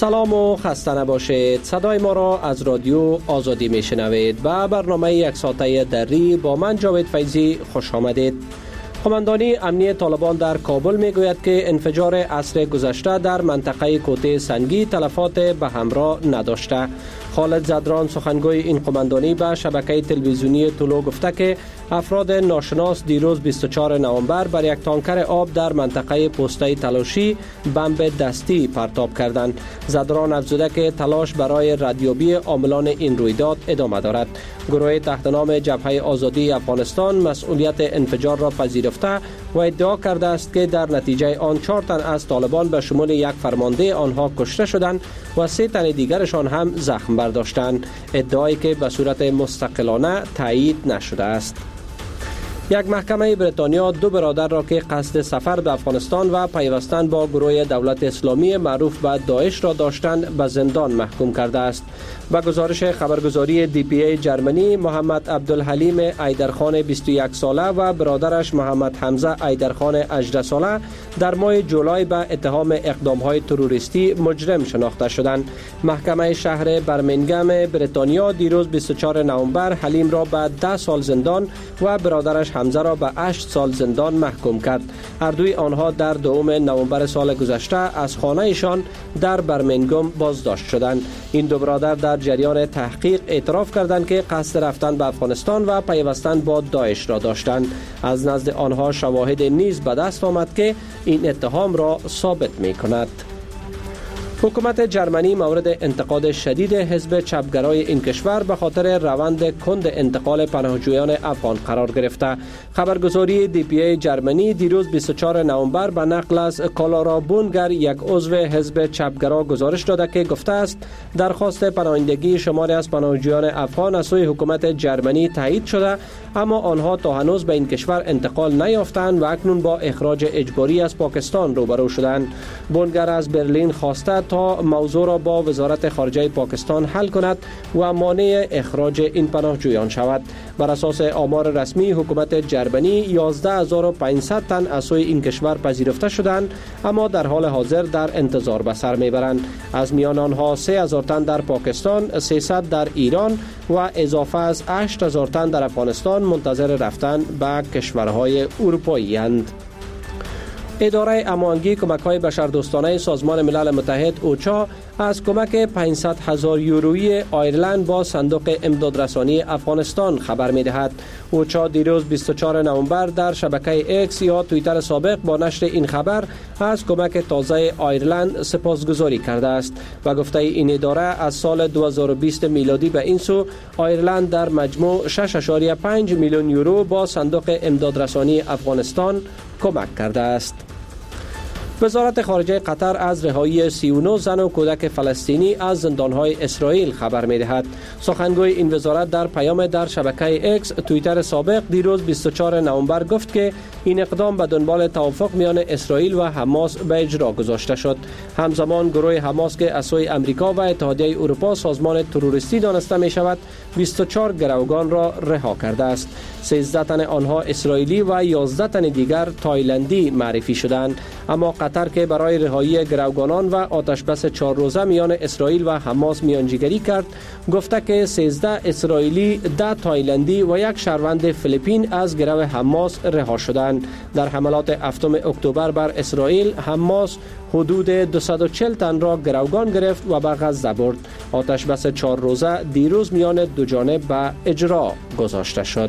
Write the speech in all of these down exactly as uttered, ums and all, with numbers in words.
سلام و خسته نباشید. صدای ما را از رادیو آزادی میشنوید و برنامه یک ساعته دری با من جاوید فیضی خوش آمدید. قماندانی امنی طالبان در کابل میگوید که انفجار عصر گذشته در منطقه کوته سنگی تلفات به همراه نداشته. خالد زدران سخنگوی این قماندانی به شبکه تلویزیونی طلوع گفته که افراد ناشناس دیروز بیست و چهارم نوامبر بر یک تانکر آب در منطقه پسته تلاشی بمب دستی پرتاب کردند. زدران افزوده که تلاش برای ردیابی عاملان این رویداد ادامه دارد. گروه تحت نام جبهه آزادی افغانستان مسئولیت انفجار را پذیرفته و ادعا کرده است که در نتیجه آن چهار تن از طالبان به شمول یک فرمانده آنها کشته شدند و سه تن دیگرشان هم زخم برداشتند، ادعایی که به صورت مستقلانه تایید نشده است. یک محکمه بریتانیا دو برادر را که قصد سفر به افغانستان و پیوستن با گروه دولت اسلامی معروف به داعش را داشتند به زندان محکوم کرده است. با گزارش خبرگزاری دی پی ای جرمنی، محمد عبدالحلیم ایدرخان بیست و یک ساله و برادرش محمد حمزه ایدرخان هجده ساله در ماه جولای به اتهام اقدام‌های تروریستی مجرم شناخته شدند. محکمه شهر برمنگهم بریتانیا دیروز بیست و چهارم نوامبر حلیم را به ده سال زندان و برادرش حمزه را به هشت سال زندان محکوم کرد. هر دوی آنها در دوم نوامبر سال گذشته از خانه‌شان در برمنگهم بازداشت شدند. این دو برادر در جریان تحقیق اعتراف کردند که قصد رفتن به افغانستان و پیوستن با داعش را داشتند. از نزد آنها شواهد نیز به دست آمد که این اتهام را ثابت می کند. حکومت جرمنی مورد انتقاد شدید حزب چپگرای این کشور به خاطر روند کند انتقال پناهجویان افغان قرار گرفته. خبرگزاری دی پی ای جرمنی دیروز بیست و چهارم نوامبر به نقل از کالارا بونگر، یک عضو حزب چپگرا، گزارش داده که گفته است درخواست پناهندگی شماری از پناهجویان افغان از سوی حکومت جرمنی تایید شده، اما آنها تا هنوز به این کشور انتقال نیافتند و اکنون با اخراج اجباری از پاکستان روبرو شدند. بونگر از برلین خواسته تا موضوع را با وزارت خارجه پاکستان حل کند و مانع اخراج این پناهجویان شود. بر اساس آمار رسمی حکومت جرمنی یازده هزار و پانصد تن از سوی این کشور پذیرفته شدند، اما در حال حاضر در انتظار به سر میبرند. از میان آنها سه هزار تن در پاکستان، سیصد در ایران و اضافه از هشت هزار تن در افغانستان منتظر رفتن به کشورهای اروپایی اند. اداره امانگی کمک‌های بشردوستانه سازمان ملل متحد اوچا از کمک پانصد هزار یورویی آیرلند با صندوق امدادرسانی افغانستان خبر می‌دهد. اوچا دیروز بیست و چهارم نوامبر در شبکه ایکس یا توییتر سابق با نشر این خبر از کمک تازه آیرلند سپاسگزاری کرده است و گفته این اداره از سال دو هزار و بیست میلادی به این سو آیرلند در مجموع شش و پنج میلیون یورو با صندوق امدادرسانی افغانستان کمک کرده است. وزارت خارجه قطر از رهایی سی و نه زن و کودک فلسطینی از زندانهای اسرائیل خبر می‌دهد. سخنگوی این وزارت در پیام در شبکه ایکس توییتر سابق دیروز بیست و چهارم نوامبر گفت که این اقدام به دنبال توافق میان اسرائیل و حماس به اجرا گذاشته شد. همزمان گروه حماس که از سوی آمریکا و اتحادیه اروپا سازمان تروریستی دانسته می شود بیست و چهار گروگان را رها کرده است. سیزده تن آنها اسرائیلی و یازده تن دیگر تایلندی معرفی شدند، اما قطر که برای رهایی گروگانان و آتشبس چهار روزه میان اسرائیل و حماس میانجیگری کرد، گفته که سیزده اسرائیلی، ده تایلندی و یک شهروند فیلیپین از گرو حماس رها شدند. در حملات هفتم اکتبر بر اسرائیل، حماس حدود دویست و چهل تن را گروگان گرفت و به غزه برد. آتشبس چهار روزه دیروز میان دو جانب به اجرا گذاشته شد.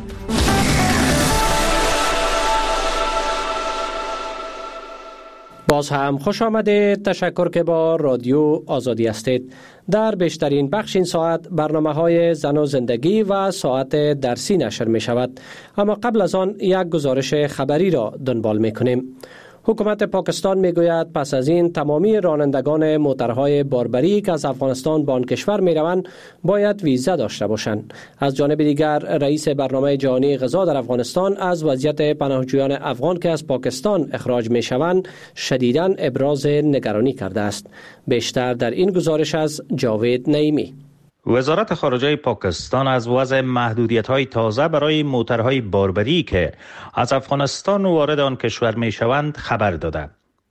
باز هم خوش آمدید. تشکر که با رادیو آزادی هستید. در بیشترین بخش این ساعت برنامه‌های زن و زندگی و ساعت درسی نشر می شود، اما قبل از آن یک گزارش خبری را دنبال می کنیم. حکومت پاکستان میگوید پس از این تمامی رانندگان موترهای باربری که از افغانستان به آن کشور میروند باید ویزا داشته باشند. از جانب دیگر رئیس برنامه جهانی غذا در افغانستان از وضعیت پناهجویان افغان که از پاکستان اخراج میشوند شدیداً ابراز نگرانی کرده است. بیشتر در این گزارش از جاوید نعیمی. وزارت خارجه پاکستان از وضع محدودیت‌های تازه برای موترهای باربری که از افغانستان وارد آن کشور می‌شوند خبر داده.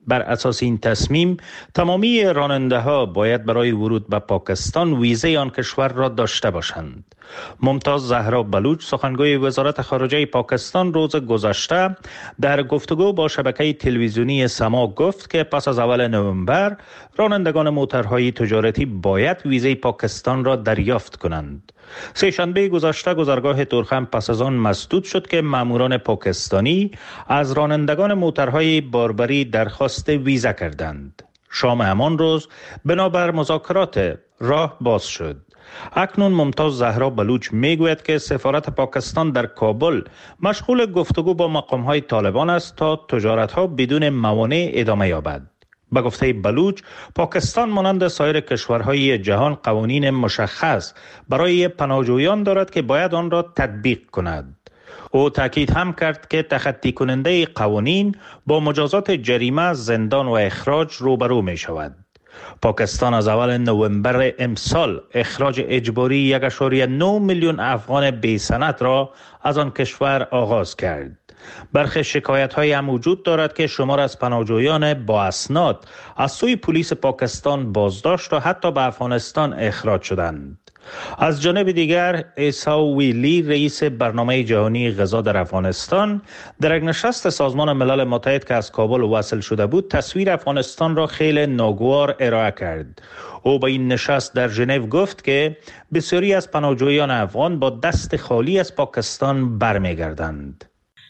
بر اساس این تصمیم تمامی راننده ها باید برای ورود به پاکستان ویزه آن کشور را داشته باشند. ممتاز زهرا بلوچ سخنگوی وزارت خارجه پاکستان روز گذشته در گفتگو با شبکه تلویزیونی سما گفت که پس از اول نوامبر رانندگان موترهای تجارتی باید ویزه پاکستان را دریافت کنند. سه‌شنبه گذشته گذرگاه تورخم پس از آن مسدود شد که ماموران پاکستانی از رانندگان موترهای باربری درخواست ویزه کردند. شام همان روز بنابر مذاکرات راه باز شد. اکنون ممتاز زهرا بلوچ میگوید که سفارت پاکستان در کابل مشغول گفتگو با مقام‌های طالبان است تا تجارت‌ها بدون موانع ادامه یابد. به گفته بلوچ، پاکستان مانند سایر کشورهای جهان قوانین مشخص برای پناهجویان دارد که باید آن را تطبیق کند. او تاکید هم کرد که تخطی کننده قوانین با مجازات جریمه، زندان و اخراج روبرو می شود. پاکستان از اول نوامبر امسال اخراج اجباری یک و نه میلیون افغان بی سند را از آن کشور آغاز کرد. برخی شکایت های هم وجود دارد که شمار از پناهجویان با اسناد از سوی پلیس پاکستان بازداشت و حتی به افغانستان اخراج شدند. از جانب دیگر ایسا ویلی رئیس برنامه جهانی غذا در افغانستان در یک نشست سازمان ملل متحد که از کابل وصل شده بود تصویر افغانستان را خیلی ناگوار ارائه کرد. او به این نشست در ژنو گفت که بسیاری از پناهجویان افغان با دست خالی از پاکستان برمیگردند.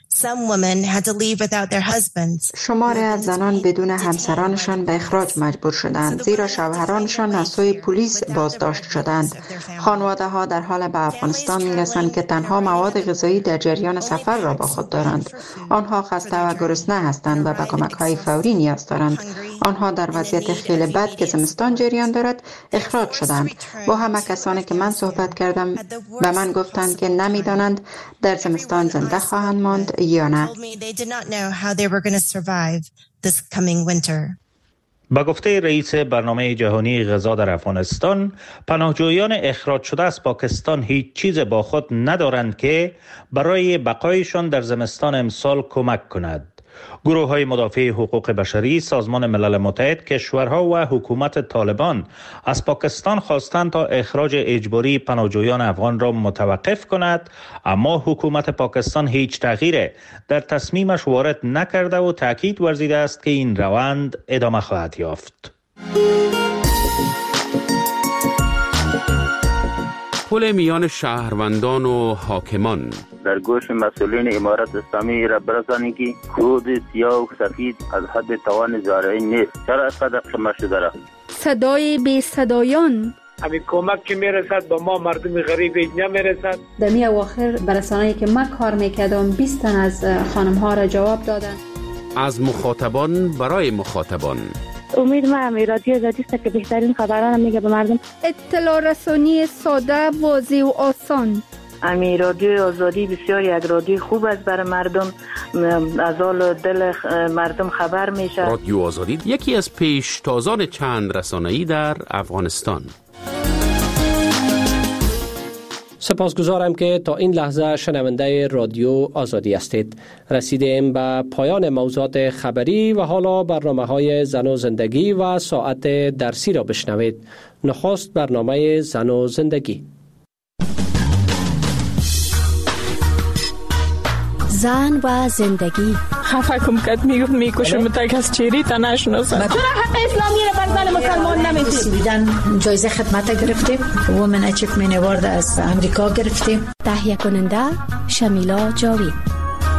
شماری از زنان بدون همسرانشان به اخراج مجبور شدند زیرا شوهرانشان از سوی پلیس بازداشت شدند. خانواده ها در حال به افغانستان می رسند که تنها مواد غذایی در جریان سفر را با خود دارند. آنها خسته و گرسنه هستند و به کمک های فوری نیاز دارند. آنها در وضعیت خیلی بد که زمستان جریان دارد اخراج شدند. با همه کسانی که من صحبت کردم به من گفتند که نمیدانند در زمستان زنده خواهند ماند یا نه. با گفته رئیس برنامه جهانی غذا در افغانستان، پناهجویان اخراج شده از پاکستان هیچ چیز با خود ندارند که برای بقایشان در زمستان امسال کمک کند. گروه های مدافع حقوق بشری، سازمان ملل متحد، کشورها و حکومت طالبان از پاکستان خواستند تا اخراج اجباری پناهجویان افغان را متوقف کند، اما حکومت پاکستان هیچ تغییری در تصمیمش وارد نکرده و تاکید ورزیده است که این روند ادامه خواهد یافت. پل میان شهروندان و حاکمان در گوش مسئولین امارت اسلامی را برسانی که خود سیاه و سفید از حد توان زارعی نیست. چرا از قدر شما شده را؟ صدای بی صدایان همین کمک که میرسد با ما مردم غریب نمیرسد. در می اواخر برسانه‌ای که من کار میکردم بیست تن از خانم ها را جواب دادن. از مخاطبان برای مخاطبان. امید ما هم رادیو آزادی است که بهترین خبران میگه به مردم. اطلاع رسانی ساده، واضح و آسان. امی رادیو آزادی بسیار یک رادیو خوب است برای مردم، از حال دل مردم خبر میشه. رادیو آزادی یکی از پیشتازان چند رسانه‌ای در افغانستان. سپاسگزارم که تا این لحظه شنونده رادیو آزادی هستید. رسیدیم به پایان موضوعات خبری و حالا برنامه‌های زن و زندگی و ساعت درسی را بشنوید. نخست برنامه زن و زندگی. زن و زندگی. خفه کم کد میگفت میکشم تک از چیری تا نشناسم. چرا حق اسلامی رو بر زن مسلمان نمیدید؟ بیدن جایزه خدمت گرفتیم. وومن اچیومنت اوارد از امریکا گرفتیم. تهیه کننده شمیلا جاوید.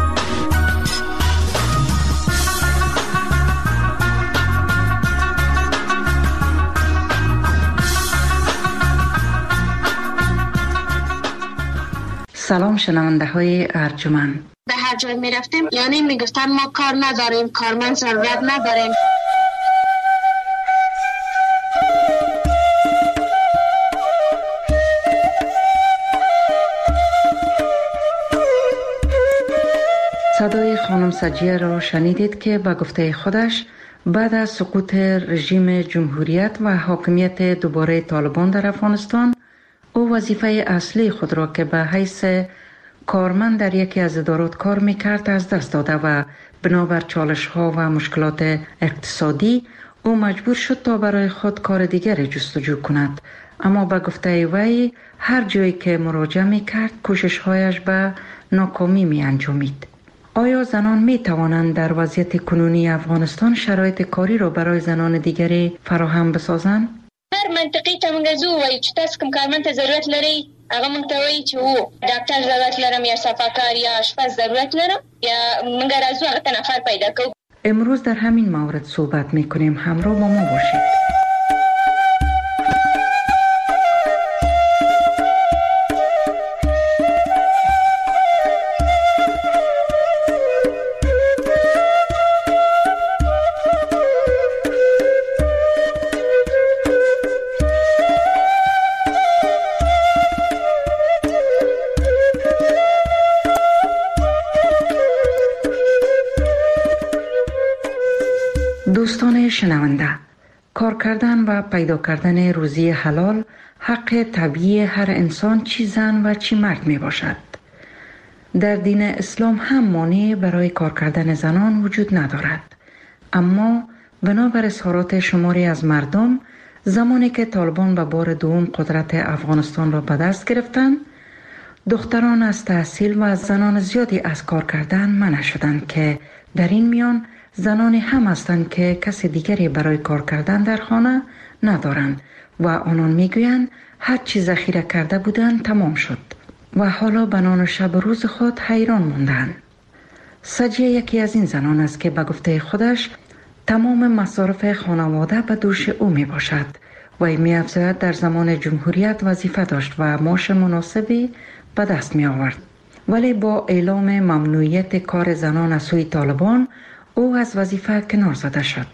سلام شنونده های ارجمند. به هر جای می رفتیم یعنی می گفتن ما کار نداریم، کارمند ضرورت نداریم. صدای خانم سجیه را شنیدید که به گفته خودش بعد از سقوط رژیم جمهوریت و حاکمیت دوباره طالبان در افغانستان او وظیفه اصلی خود را که به حیث کارمند در یکی از ادارات کار میکرد از دست داده و بنابر چالش ها و مشکلات اقتصادی او مجبور شد تا برای خود کار دیگر جستجو کند. اما به گفته وی هر جایی که مراجعه میکرد کوشش هایش به ناکامی می انجامید. آیا زنان می توانند در وضعیت کنونی افغانستان شرایط کاری را برای زنان دیگری فراهم بسازند؟ هر منطقی ته موږ زو وایو چې تاسو کوم کارمند ته ضرورت لرئ، هغه موږ ته وایي چې او ډاکټر ضرورت لرم یا صفاکار یا آشپز ضرورت لرم، یا موږ راځو هغه ته نفر پیدا کوو. امروز در همین مورد صحبت میکنیم. همراه با ما باشید. دوستان شنونده، کار کردن و پیدا کردن روزی حلال حق طبیعی هر انسان، چی زن و چی مرد می باشد. در دین اسلام هم مانع برای کار کردن زنان وجود ندارد، اما بنابر اظهارات شماری از مردم زمانی که طالبان به بار دوم قدرت افغانستان را به دست گرفتند، دختران از تحصیل و زنان زیادی از کار کردن منع شدند که در این میان زنانی هم هستند که کسی دیگری برای کار کردن در خانه ندارند و آنان میگویند هر چی ذخیره کرده بودند تمام شد و حالا به نان شب روز خود حیران ماندند. سجیه یکی از این زنان است که به گفته خودش تمام مصارف خانواده به دوش او می باشد و می افزاید در زمان جمهوریت وظیفه داشت و معاش مناسبی به دست می آورد. ولی با اعلام ممنوعیت کار زنان از سوی طالبان او از وظیفه کنار زده شد.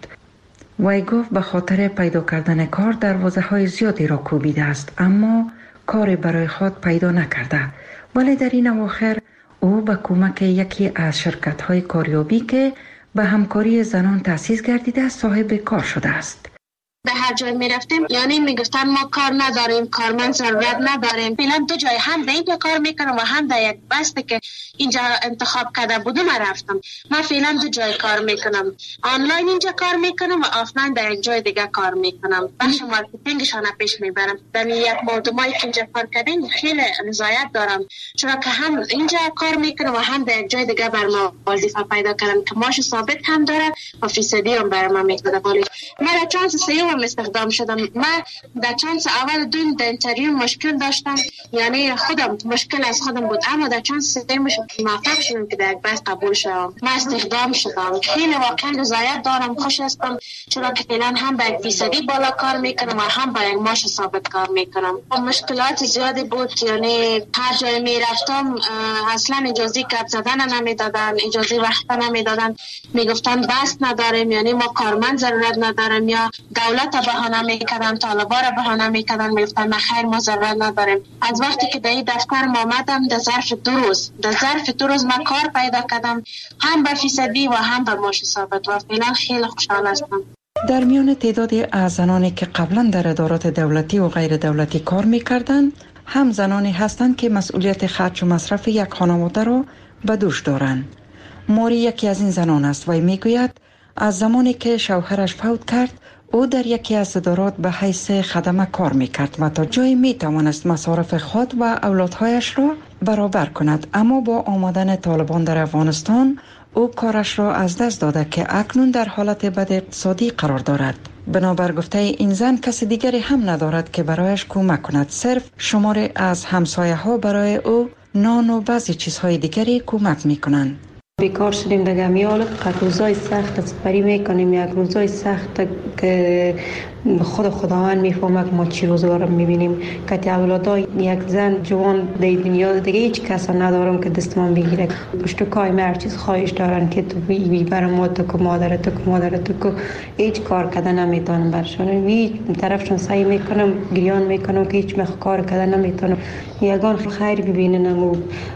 وی گفت به خاطر پیدا کردن کار دروازه های زیادی را کوبیده است، اما کاری برای خود پیدا نکرده. ولی در این اواخر او به کمک یکی از شرکت های کاریابی که به همکاری زنان تأسیس گردیده صاحب کار شده است. به هر جای می رفتیم یعنی می گفتن ما کار نداریم، کارمند ضرورت نداریم. فعلا دو جای هم در اینجا کار میکنم و هم در یک بسته که اینجا انتخاب کرده بودم رفتم. من فعلا دو جای کار میکنم، آنلاین اینجا کار میکنم و آفلاین در یک جای دیگه کار میکنم. بخش مارکتینگشان پیش میبرم. در یک مردمایی که اینجا کار کردیم خیلی رضایت دارم، چرا که هم اینجا کار میکنم و هم در یک جای دیگه بر ما وظیفه پیدا کردم که ماش ثابت هم داره و فیصدی هم بر ما میده. ولی من چانس سیوم استخدام شدم. من در چانس اول دو در اینترویو مشکل داشتم، یعنی خودم مشکل از خودم بود، اما در چانس سیوم موفق شدم که در یک بحث قبول شدم. من استخدام شدم. خیلی واقعا رضایت دارم، خوش هستم، چرا که فعلا هم به یک فیصدی بالا کار میکنم و هم به یک معاش ثابت کار میکنم. مشکلات زیادی بود، یعنی هر جای میرفتم اصلا اجازه گپ زدن نمیدادن، اجازه وقت نمیدادن، میگفتن بس نداریم، یعنی ما کارمند ضرورت نداریم، یا دولت بهانه میکردن، طالبا را بهانه میکردن، میگفتن نه خیر ما ضرورت نداریم. از وقتی که در این دفتر ما آمدم در ظرف دو روز در ظرف دو روز من کار پیدا کردم، هم به فیصدی و هم به معاش ثابت و فعلا خیلی خوشحال هستم. در میان تعدادی از زنانی که قبلا در ادارات دولتی و غیر دولتی کار میکردند، هم زنانی هستند که مسئولیت خرج و مصرف یک خانواده را به دوش دارند. ماری یکی از این زنان است و میگوید از زمانی که شوهرش فوت کرد او در یکی از ادارات به حیث خدمه کار میکرد و تا جایی میتوانست مصارف خود و اولادهایش را برابر کند، اما با آمدن طالبان در افغانستان او کارش را از دست داده که اکنون در حالت بد اقتصادی قرار دارد. بنابر گفته این زن کسی دیگری هم ندارد که برایش کمک کند، صرف شماری از همسایه ها برای او نان و بعضی چیزهای دیگری کمک میکنند. بیکار شدیم دیگه، میال روزای سخت سپری میکنیم، یک روزای سخت که خود خداوند میفهمه که ما چی روزگار میبینیم. که اولادای یک زن جوان در دنیا دیگه هیچ کس ندارم که دستمان بگیره. پشت کای هر چیز خواهش دارن که تو بی برام ما تو که مادر تو که مادر تو که هیچ کار کردن نمیتونم برشون. هیچ طرفشون سعی میکنم گریان میکنم که هیچ مخ کار کردن نمیتونم. یگان خیر ببینن و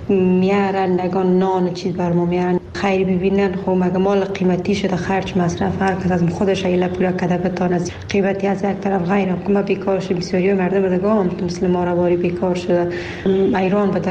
میارن، یگان نان چیز بر ما میارن خیر ببینن. خب مگه مال قیمتی شده، خرج مصرف هر کس از خودش ایله پولا کده بتونه قیمتی از یک طرف غیرم که ما بیکار شده. بسیاری مردم دیگه هم مثل ما رواری بیکار شده، ایران